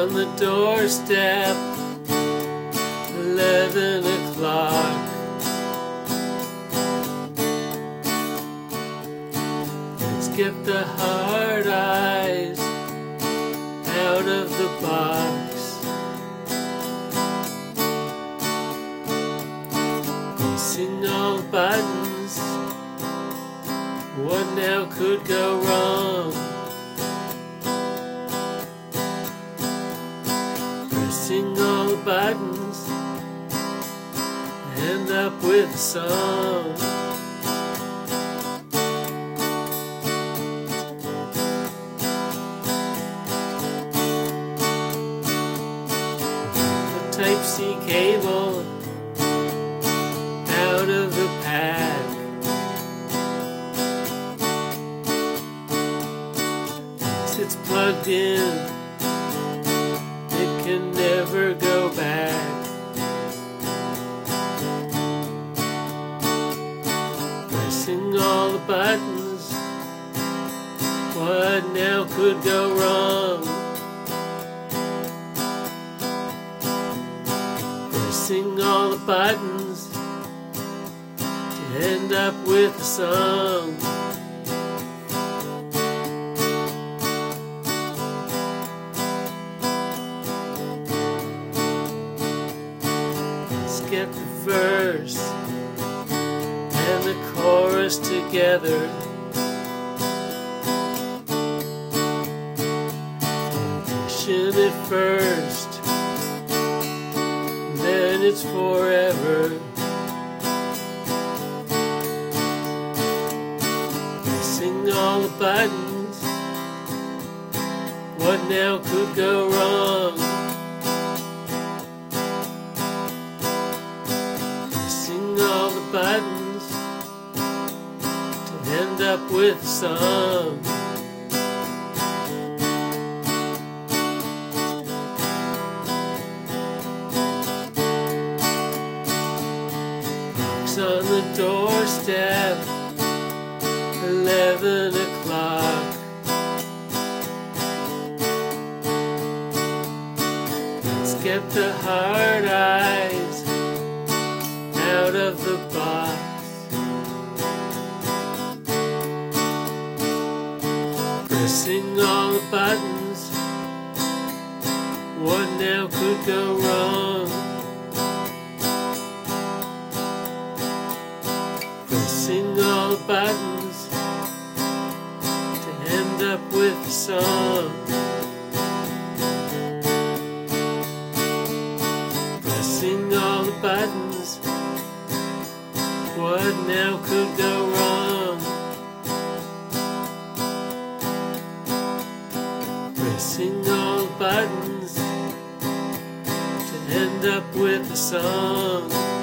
on the doorstep, 11 o'clock. Let's get the hard eyes out of the box. Pressing all buttons, what now could go wrong? Pressing all the buttons, end up with a song. The Type-C cable out of the pack. Once it's plugged in, it can never go back. Pressing all the buttons, what now could go wrong? Pressing all the buttons to end up with a song. Let's get the verse and the chorus together. Audition it first, then it's forever. Pressing all the buttons, what now could go wrong? Pressing all the buttons to end up with a song. On the doorstep, 11 o'clock. Let's get the hard eyes out of the box. Pressing all the buttons, what now could go wrong? Pressing all the buttons to end up with a song. Pressing all the buttons, what now could go wrong? Pressing all the buttons to end up with a song.